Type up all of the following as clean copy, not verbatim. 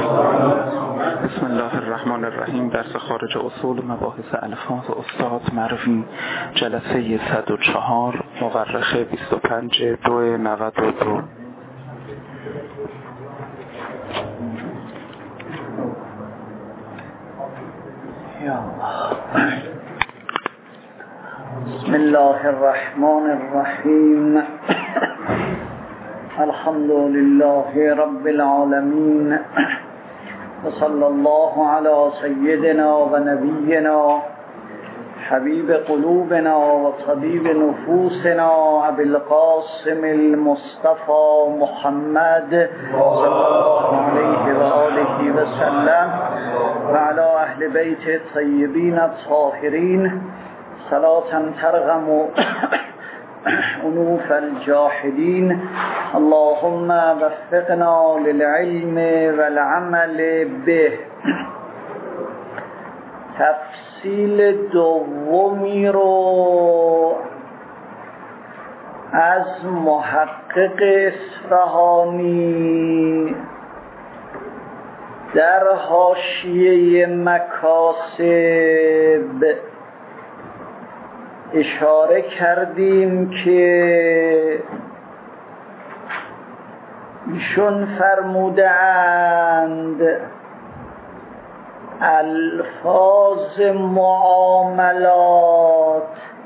بسم الله الرحمن الرحیم. درس خارج اصول مباحث الفاظ استاد معروفی، جلسه 104، مورخ 25/2/92. بسم الله الرحمن الرحیم. الحمد لله رب العالمین و صلی الله علی سیدنا و نبینا حبیب قلوبنا و طبیب نفوسنا ابی القاسم المصطفى محمد صلی الله علیه و آله و سلم و علی اهل بیت الطیبین الطاهرین صلاة ترغم انوف الجاحدین. اللهم وفقنا للعلم والعمل به. تفصیل دومی رو از محقق اصفهانی در حاشیه مکاسب اشاره کردیم که ایشون فرمودند الفاظ معاملات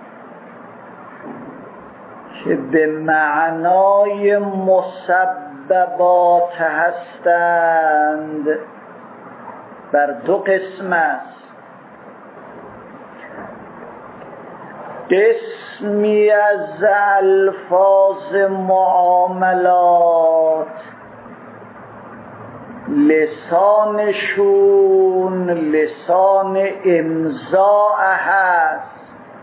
که به معنای مسببات هستند بر دو قسم است. قسمی از الفاظ معاملات لسانشون لسان امضاء هست،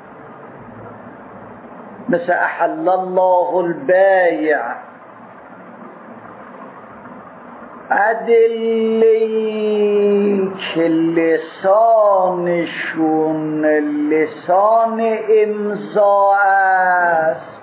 مثل احل الله البیع. ادله‌ای که لسانشون لسان امضاء است،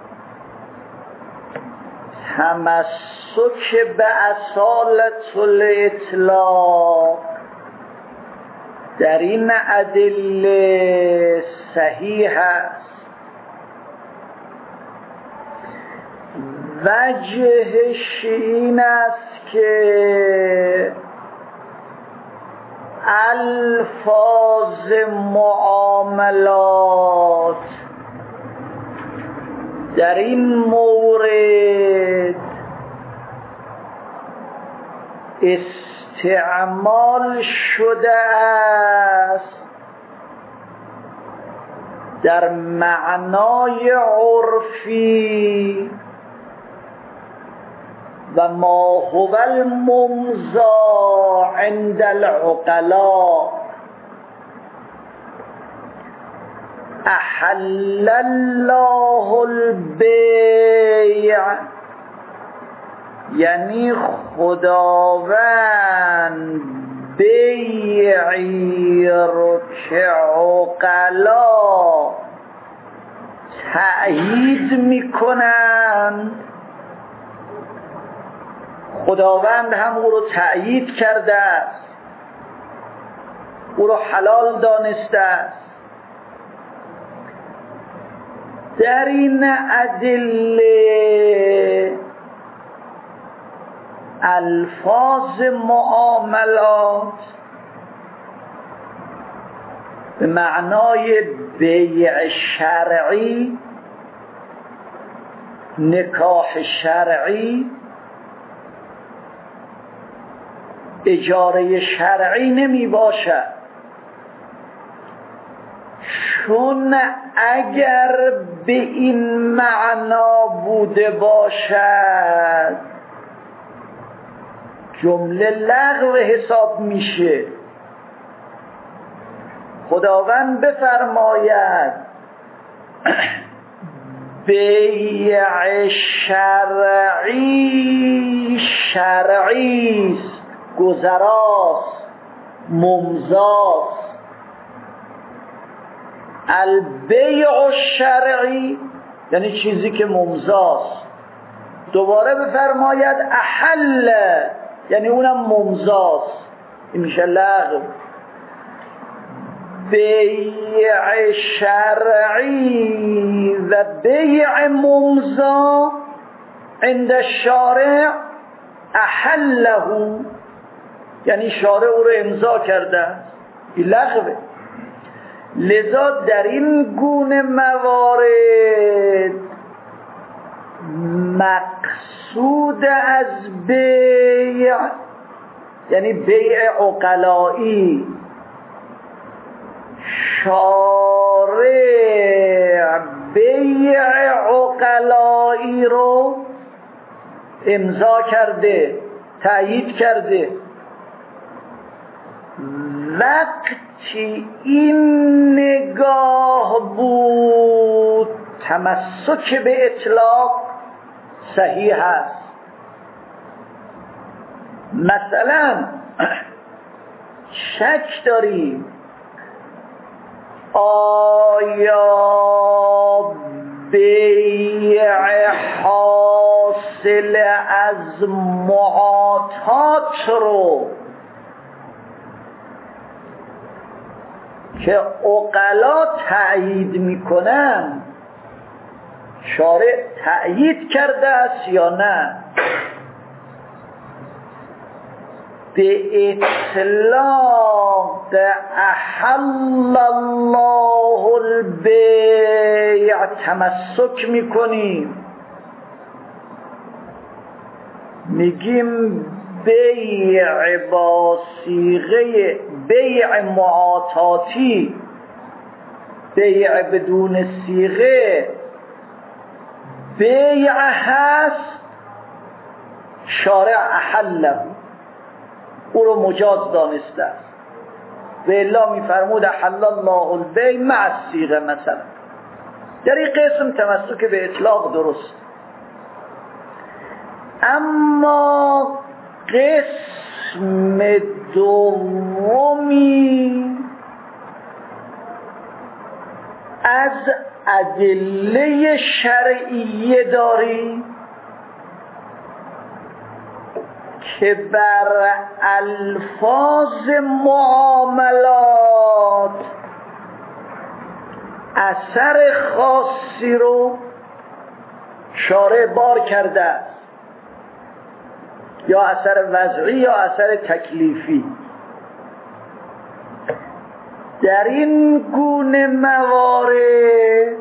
تمسک به اصالت الاطلاق در این ادله صحیح است. وجهش این است که الفاظ معاملات در این مورد استعمال شده است در معنای عرفی و ما هو الممضى عند العقلاء. احل الله البیع یعنی خداوند بیعی رو که عقلا تأیید میکنن، خداوند هم او رو تأیید کرده است، او رو حلال دانسته است. در این ادله الفاظ معاملات به معنای بیع شرعی، نکاح شرعی، اجاره شرعی نمی باشد، چون اگر به این معنا بوده باشد جمله لغو حساب میشه. خداوند بفرماید بیع شرعی شرعیست، گذراست، ممضاست. البیع الشرعی یعنی چیزی که ممضاست. دوباره بفرماید احل یعنی اونم ممزاست، این میشه لغو. بیع شرعی و بیع ممزا عند الشارع احله، یعنی شارع او رو امضا کرده، این لغوه. لذا در این گونه موارد مقصود از بیع، یعنی بیع عقلایی، شارع بیع عقلایی رو امضا کرده، تأیید کرده. وقتی این نگاه بود تمسک به اطلاق صحیح است. مثلا شک داریم آیا بیع حاصل از معاطات رو که عقلا تأیید میکنن شارع تأیید کرده است یا نه؟ به اطلاق احل الله البیع تمسک میکنیم، میگیم بیع با صیغه بیع معاطاتی، بیع بدون صیغه بیع هست، شارع احله، او رو مجاز دانسته است. و الا میفرمود احل الله البیع مع الصیغه. مثلا در این قسم تمسک به اطلاق درست. اما قسم دومی از ادله شرعیه داری که بر الفاظ معاملات اثر خاصی رو شارع بار کرده است، یا اثر وضعی یا اثر تکلیفی. در این گونه موارد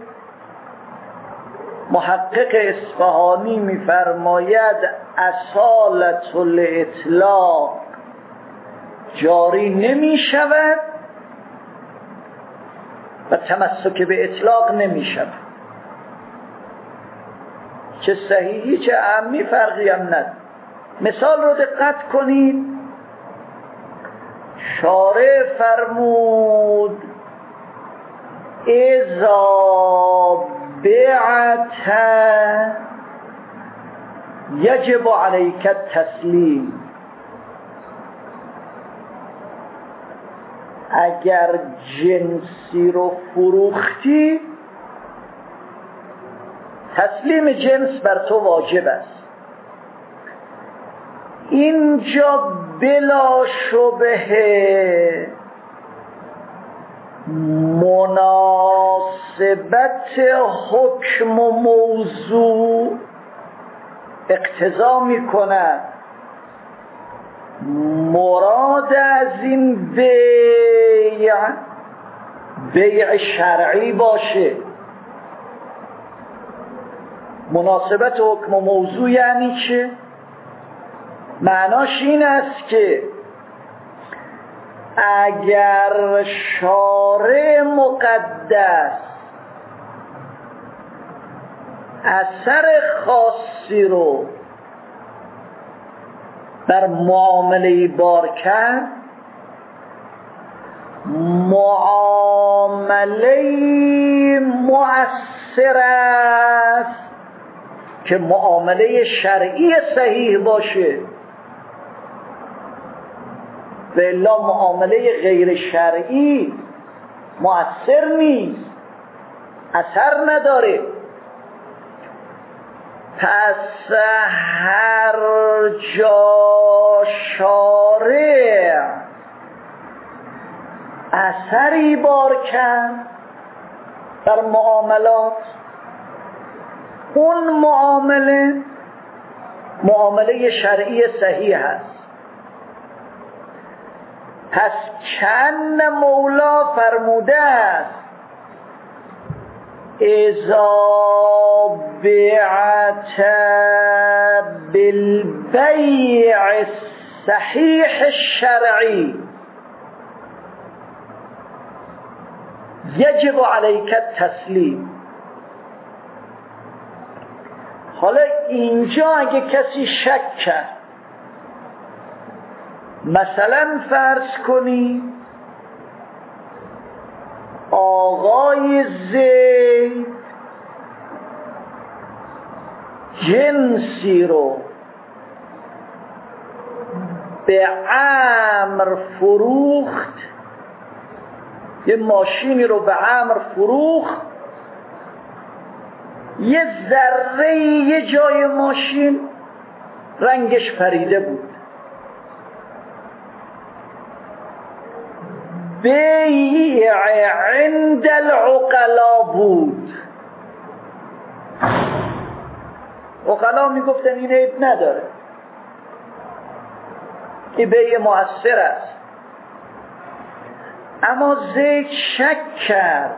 محقق اصفهانی می‌فرماید اصالت الاطلاق جاری نمی‌شود و تمسک به اطلاق نمی‌شود. چه صحیحی چه عامی فرقی هم نداره. مثال رو دقت کنید. شارع فرمود اذا بعت یجب علیک التسلیم. اگر جنسی رو فروختی تسلیم جنس بر تو واجب است. اینجا بلا شبهه مناسبت حکم و موضوع اقتضا می کند مراد از این بیع شرعی باشه. مناسبت حکم و موضوع یعنی چه؟ معناش این است که اگر شارع مقدس اثر خاصی رو بر معامله بار کرد، معامله مؤثر است که معامله شرعی صحیح باشه، و الا معامله غیر شرعی مؤثر نیست، اثر نداره. پس هر جا شارع اثری بار کرد در معاملات، اون معامله شرعی صحیح هست. پس چند مولا فرموده است اذا بعت بالبیع الصحیح الشرعی یجب علیک التسلیم. حالا اینجا اگه کسی شک کرد، مثلا فرض کنی آقای زید جنسی رو به عمرو فروخت، یه ماشینی رو به عمرو فروخت، یه ذره یه جای ماشین رنگش پریده بود، بیع عند العقلا بود. عقلا میگفتن این عیب نداره، این بیع مؤثر است. اما زید شک کرد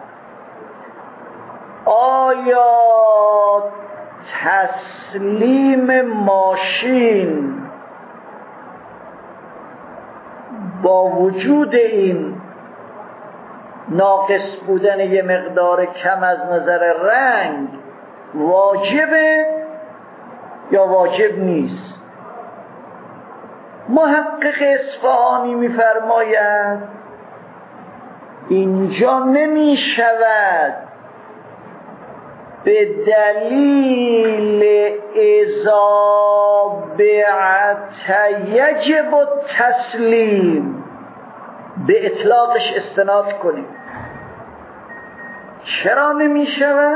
آیا تسلیم ماشین با وجود این ناقص بودن یه مقدار کم از نظر رنگ واجبه یا واجب نیست؟ محقق اصفهانی می‌فرماید اینجا نمی شود به دلیل اذا بعت یجب التسلیم به اطلاقش استناد کنیم. چرا نمی شود؟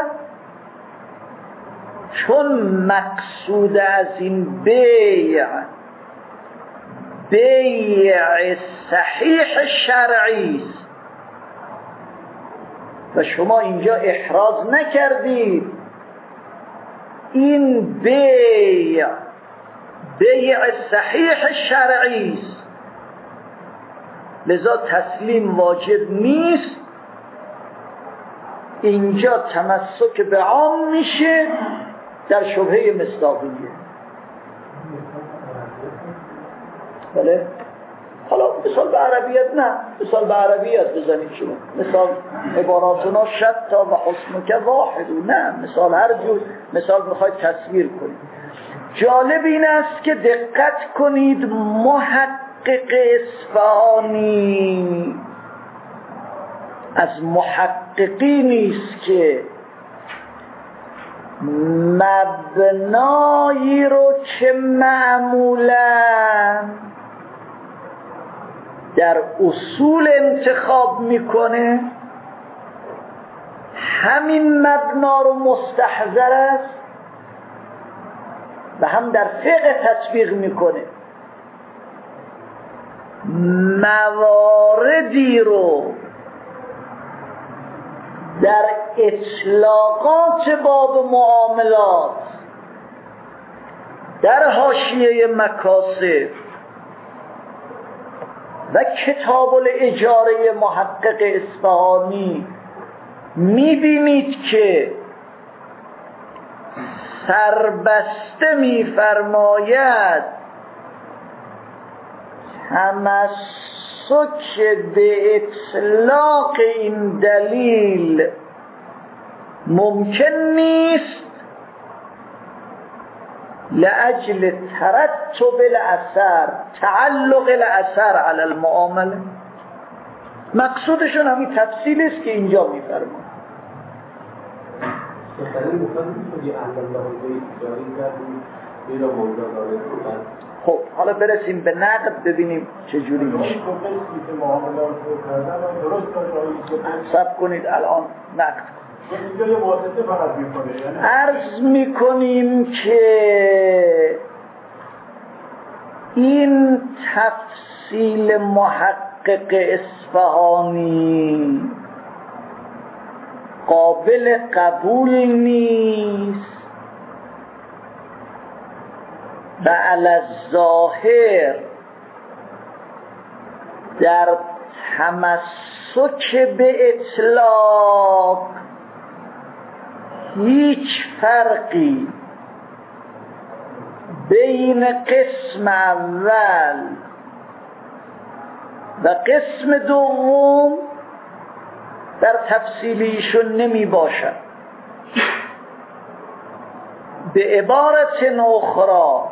چون مقصود از این بیع صحیح شرعی است و شما اینجا احراز نکردید این بیع صحیح شرعی است، لذا تسلیم واجب نیست. اینجا تمسک به عام میشه در شبهه مصداقیه. بله؟ حالا مثال به عربیت نه، مثال به عربیت بزنید شما، مثال عباراتنا شتا و حسنک واحد، نه مثال هر جور مثال میخواید تصویر کنید. جالب این است که دقت کنید محقق اصفهانی از محققی است که مبنایی رو که معمولا در اصول انتخاب میکنه همین مبنا رو مستحضر است و هم در فقه تطبیق میکنه. مواردی رو در اطلاقات باب معاملات در حاشیه مکاسب و کتاب الاجاره محقق اصفهانی میبینید که سربسته میفرماید تمسک به اطلاق این دلیل ممکن نیست لأجل ترتب الاثر، تعلق الاثر علی المعامله. مقصودشون همین تفصیل است که اینجا میفرماید. خب حالا برسیم به نقد ببینیم چجوری میشه. صبر کنید الان نقد. عرض میکنیم که این تفصیل محقق اصفهانی قابل قبول نیست و علی الظاهر در تمسک به اطلاق هیچ فرقی بین قسم اول و قسم دوم در تفصیلیشون نمی باشد. به عبارت اخرى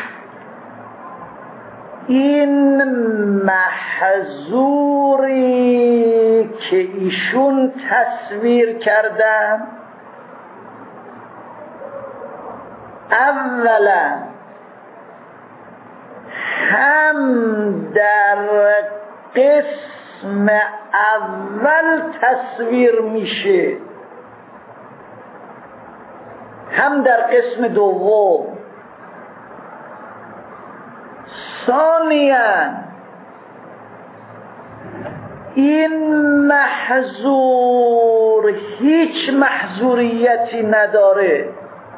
این محظوری که ایشون تصویر کردن اولا هم در قسم اول تصویر میشه هم در قسم دوم. ثانیاً این محظور هیچ محظوریتی نداره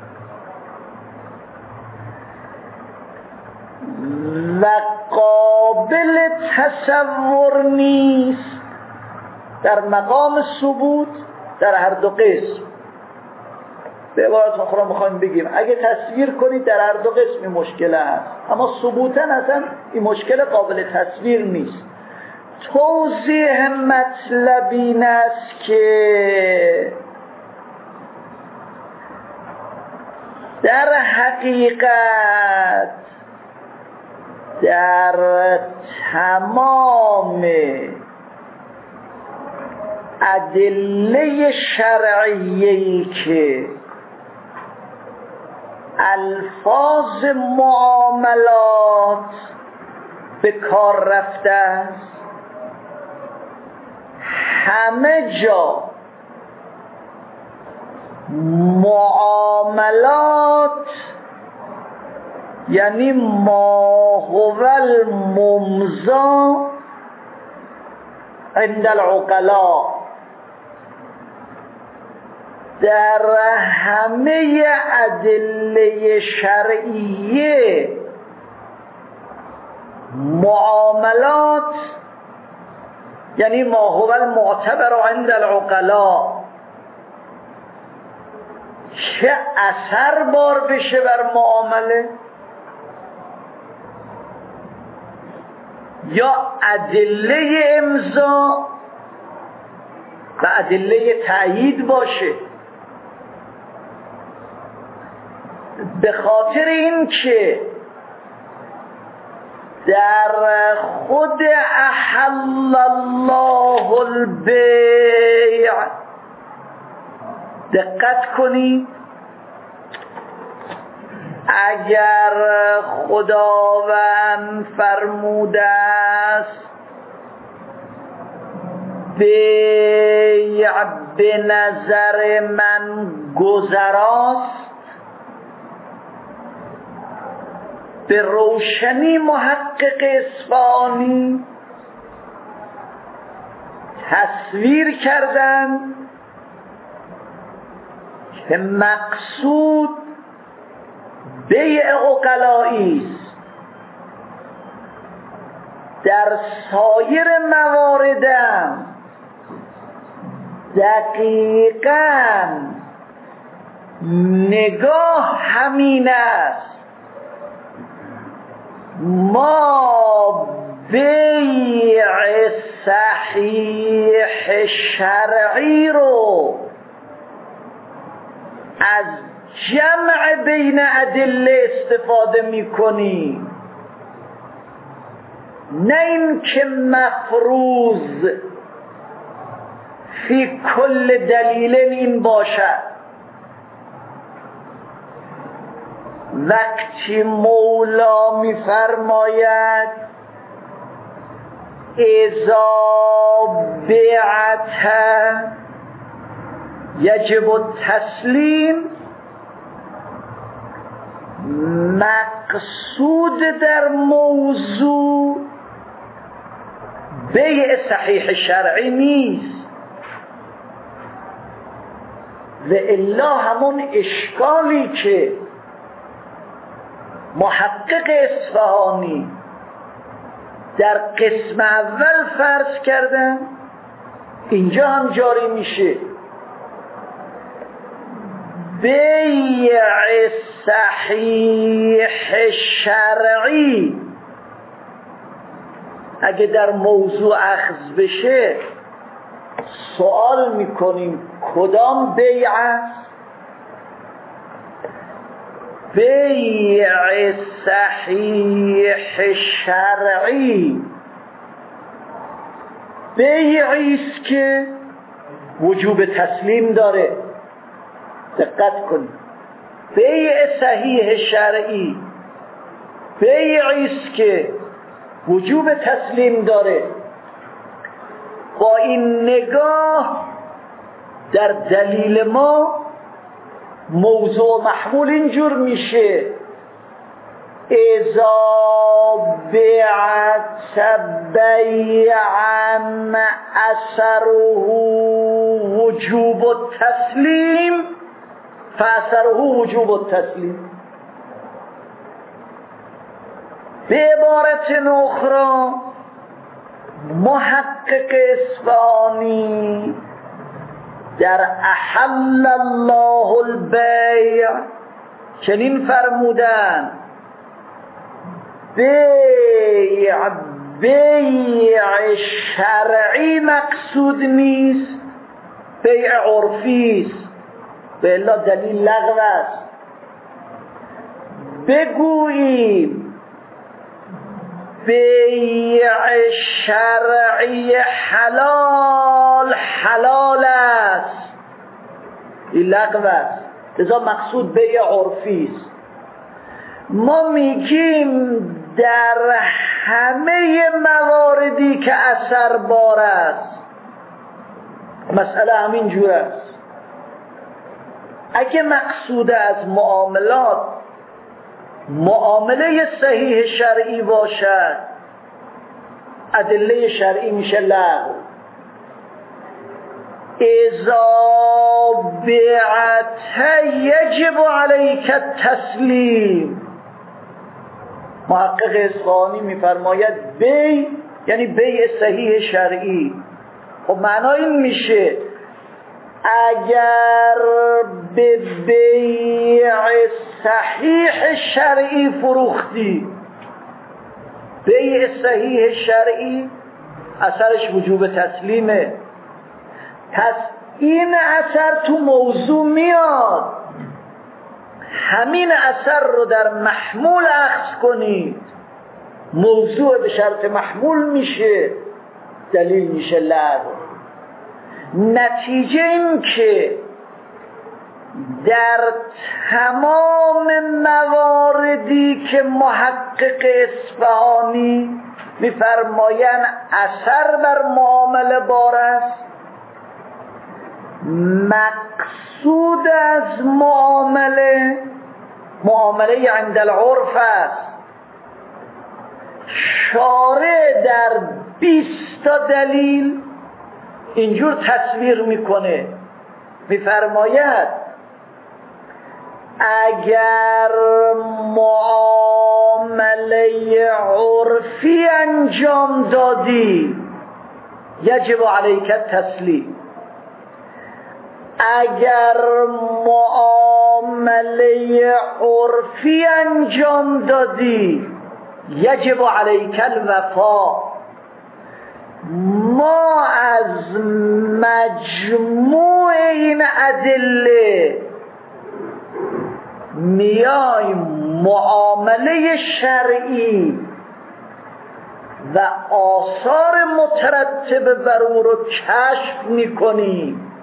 و قابل تصور نیست در مقام ثبوت در هر دو قسم. به عبارت اخرى میخوایم بگیم اگه تصویر کنید در هر دو قسم این مشکل هست، اما ثبوتاً اصلا این مشکل قابل تصویر نیست. توضیح مطلب این است که در حقیقت در تمام ادله شرعیه‌ای که الفاظ معاملات به کار رفته است همه جا معاملات یعنی ما هو الممضی عند العقلاء در همه ادله شرعیه معاملات یعنی ما هو المعتبر عند العقلاء چه اثر بار بشه بر معامله یا ادله امضا و ادله تأیید باشه. به خاطر این که در خود احل الله البیع دقت کنید، اگر خداوند فرموده است بیع به نظر من گذراست، به روشنی محقق اصفهانی تصویر کردن که مقصود بیع عقلایی است. در سایر مواردم دقیقاً نگاه همین است، ما بیع صحیح شرعی رو از جمع بین ادله استفاده میکنیم، نه این که مفروض فی کل دلیل این باشد. وقتی مولا میفرماید اذا بعت یجب التسلیم مقصود در موضوع بیع صحیح شرعی نیست و الا همون اشکالی که محقق اصفهانی در قسم اول فرض کردن اینجا هم جاری میشه. بیع صحیح شرعی اگه در موضوع اخذ بشه سوال میکنیم کدام بیع است؟ بیع صحیح شرعی بیعی است که وجوب تسلیم داره. دقت کنید، بیع صحیح شرعی بیعی است که وجوب تسلیم داره. با این نگاه در دلیل ما موضوع محمول اینجور میشه: اذا بعت بیعا اثره وجوب التسلیم فاثره وجوب التسلیم. به عبارت اخرى محقق اصفهانی در احل الله البیع چنین فرمودن: بیع شرعی مقصود نیست، بیع عرفی است، به الا دلیل لغو است. بگوییم بیع شرعی حلال است، این لغو است، لذا مقصود بیع عرفی است. ما میگیم در همه مواردی که اثر بار است مسئله همین جور است. اگه مقصود از معاملات معامله صحیح شرعی باشد ادله شرعی میشه لغو. اذا بعت یجب علیک التسلیم. محقق اصفهانی میفرماید بیع یعنی بیع صحیح شرعی. خب معنای این میشه اگر به بیع صحیح شرعی فروختی، بیع صحیح شرعی اثرش وجوب تسلیمه، پس این اثر تو موضوع میاد. همین اثر رو در محمول اخذ کنید، موضوع به شرط محمول میشه، دلیل میشه لغو. نتیجه این که در تمام مواردی که محقق اصفهانی میفرمایند اثر بر معامله بار است، مقصود از معامله عند العرف است. شارع در 20 تا دلیل اینجور تصویر میکنه، میفرماید اگر معامله عرفی انجام دادی یجب علیک التسلیم. اگر معامله عرفی انجام دادی یجب علیک الوفا. ما از مجموع این ادله میایم معامله شرعی و آثار مترتب بر او رو کشف میکنیم،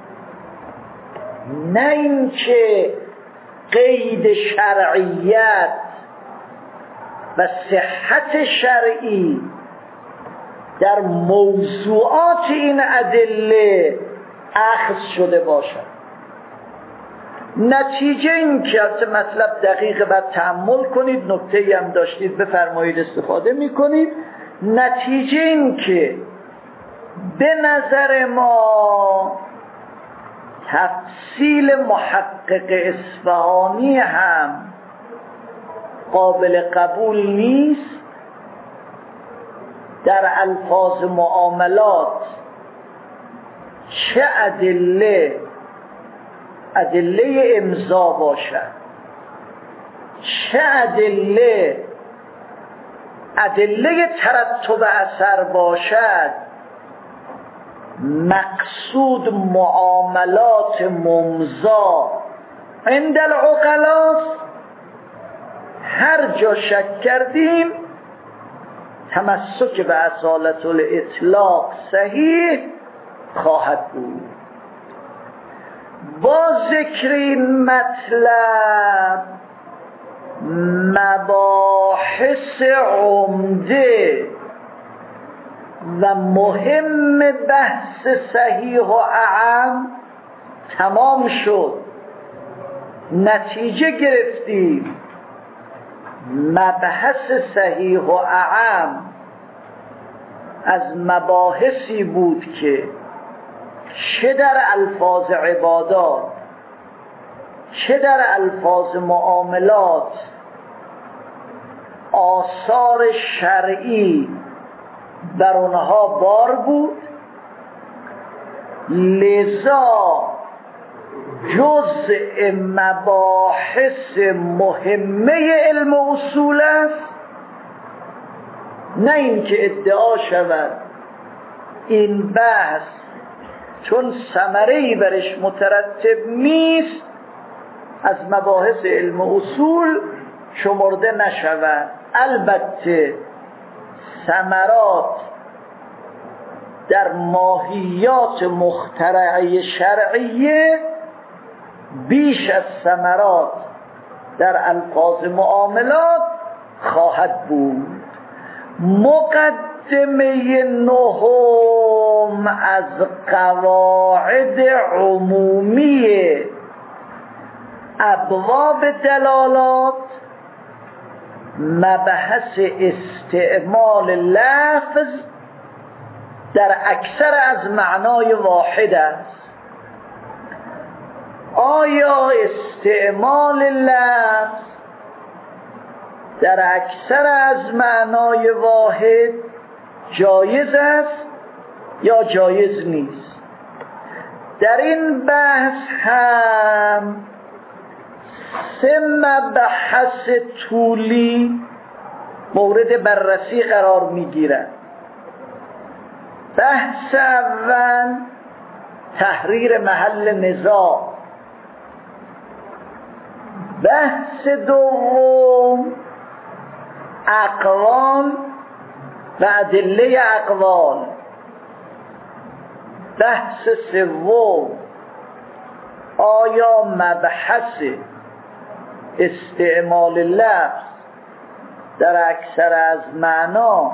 نه اینکه قید شرعیت و صحت شرعی در موضوعات این ادله اخذ شده باشد. نتیجه این که از مطلب دقیق بعد تأمل کنید، نکته‌ای هم داشتید بفرمایید استفاده میکنید. نتیجه این که به نظر ما تفصیل محقق اصفهانی هم قابل قبول نیست. در الفاظ معاملات چه ادله امضا باشد، چه ادله ترتب اثر باشد، مقصود معاملات ممضا عند العقلاء. هر جا شک کردیم تمسک به اصالت الاطلاق صحیح خواهد بود. با ذکر این مطلب مباحث عمده و مهم بحث صحیح و اعم تمام شد. نتیجه گرفتیم مبحث صحیح و اعم از مباحثی بود که چه در الفاظ عبادات چه در الفاظ معاملات آثار شرعی بر اونها بار بود. لذا جزء مباحث مهمه علم اصول است. نه اینکه ادعا شود این بحث چون ثمره‌ای برش مترتب نیست از مباحث علم اصول شمرده نشود. البته ثمرات در ماهیات مخترعه شرعیه بیش از ثمرات در الفاظ معاملات خواهد بود. مقدمه نهم از قواعد عمومی ابواب دلالات مبحث استعمال لفظ در اکثر از معنای واحد است. آیا استعمال لفظ در اکثر از معنای واحد جایز است یا جایز نیست؟ در این بحث هم 3 مبحث طولی مورد بررسی قرار میگیرد. بحث اول تحریر محل نزاع، بحث دوم اقوال و ادله اقوال، بحث سوم آیا مبحث استعمال لفظ در اکثر از معنا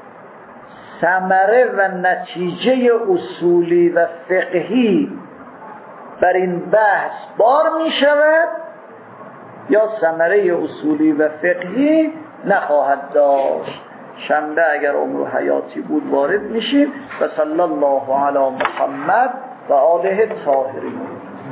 ثمره و نتیجه اصولی و فقهی بر این بحث بار می شود یا ثمره اصولی و فقهی نخواهد داشت. شنبه اگر عمر و حیاتی بود وارد میشیم. و صلی الله علی محمد و آله الطاهرین.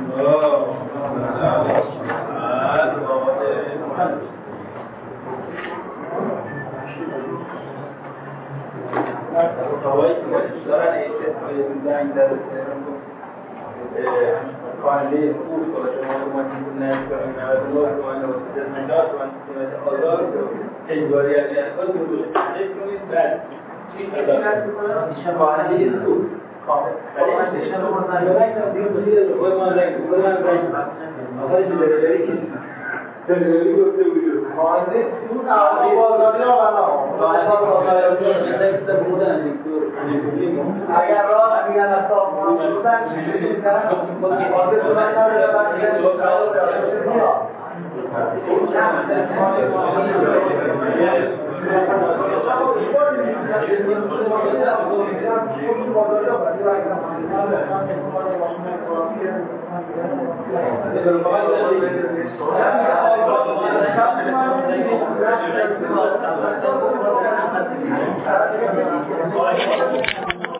قانونی خوب باشه ما نمی‌کنیم آزار اجباری از اساس رو تحقیق کنید. بعد چی میشه قانونی خوب کامل ولی میشه رو مطالعه کنید دیگه خود ما رنگ آخرش دلیلی که دلیلی گفته بود قانونی خوب آزادی اگر راه میگن اصلا بودن چیزی کردن خود Thank you.